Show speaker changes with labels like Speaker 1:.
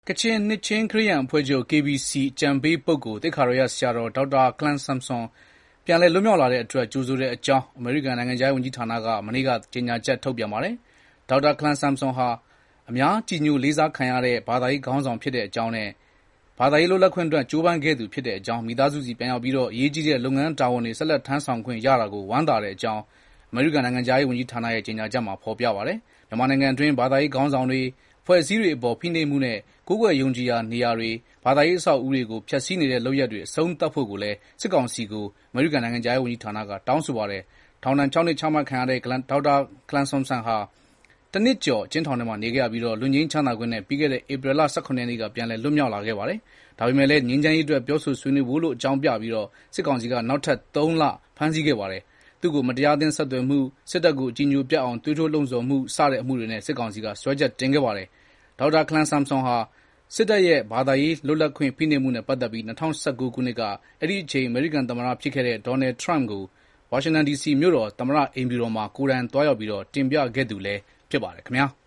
Speaker 1: ကချင်နှစ်ချင်းခရစ်ယာန်အဖွဲ့ချုပ် KBC အကြံပေးပုဂ္ဂိုလ် သိက္ခာတော်ရဆရာတော် ဒေါက်တာခလမ်ဆမ်ဆွန်ပြန်လည်လွတ်မြောက်လာတဲ့အတွက်ကြိုဆိုတဲ့အကြောင်းအမေရိကန်နိုင်ငံခြားရေးဝန်ကြီးဌာနကမနေ့ကကြေညာချက်ထုတ်ပြန်ပါတယ်။ဒေါက်တာခလမ်ဆမ်ဆွန်ဟာအများကြည်ညိုလေးစားခံရတဲ့ဘာသာရေးခေါင်းဆောင်ဖြစ်တဲ့အကြောင်းနဲ့ဘာသာရေးလွတ်လပ်ခွင့်အတွက်ကြိုးပမ်းခဲ့သူဖြစ်တဲ့အကြောင်းမိသားစုစီပြန်ရောက်ပြီးအရေးကြီးတဲ့လုပ်ငန်းတာဝန်တွေဆက်လက်ထမ်းဆောင်ခွင့်ရတာကိုဝမ်းသာတဲ့အကြောင်းအမေရိကန်နိုင်ငံခြားရေးဝန်ကြီးဌာနရဲ့ကြေညာချက်မှာဖော်ပြပါတယ်။မြန်မာနိုင်ငံအတွင်းဘာသာရေးခေါင်းဆောင်တွေအဖွဲ့အစည်းတွေအပေါ်ဖိနှိပ်မှုနဲ့ကိုးကွယ်ယုံကြည်ရာနေရာတွေဘာသာရေးအဆောက်အဦတွေကိုဖျက်ဆီးနေတဲ့လုပ်ရပ်တွေအဆုံးသတ်ဖို့ကိုလည်းစစ်ကောင်စီကိုအမေရိကန်နိုင်ငံခြားရေးဝန်ကြီးဌာနကတောင်းဆိုပါတယ်။ထောင်ဒဏ်6နှစ်ချမှတ်ခံရတဲ့ဒေါက်တာခလမ်ဆမ်ဆွန်ဟာတနှစ်ကျော်အကျဉ်းထောင်ထဲမှာနေခဲ့ရပြီးလွတ်ငြိမ်းချမ်းသာခွင့်နဲ့ပြီးခဲ့တဲ့ဧပြီလ18ရက်နေ့ကပြန်လည်လွတ်မြောက်လာခဲ့ပါတယ်။ဒါပေမဲ့လည်းငြိမ်းချမ်းရေးအတွက်ပြောဆိုဆွေးနွေးဖို့လို့အကြောင်းပြပြီးစစ်ကောင်စီကနောက်ထပ်3လဖမ်းဆီးခဲ့ပါတယ်။သူ့ကိုမတရားအသင်းဆက်သွယ်မှုစစ်တပ်ကိုအကြည်ညိုပျက်အောင်သွေးထိုးလှုံ့ဆော်မှုစတဲ့အမှုတွေနဲ့စစ်ကောင်စီကစွဲချက်တင်ခဲ့ပါတယ်။ဒေါက်တာခလမ်ဆမ်ဆွန်ဟာစစ်တပ်ရဲ့ဘာသာရေးလွတ်လပ်ခွင့်ဖိနှိပ်မှုနဲ့ပတ်သက်ပြီး2019ခုနှစ်ကအဲဒီအချိန်အမေရိကန်သမ္မတဖြစ်ခဲ့တဲ့ဒေါ်နယ်ထရမ့်ကိုဝါရှင်တန် DC မြို့တော်သမ္မတအိမ်ဖြူတော်မှာကိုယ်တိုင်သွားရောက်ပြီးတင်ပြခဲ့သူလည်းဖြစ်ပါတယ်ခင်ဗျာ။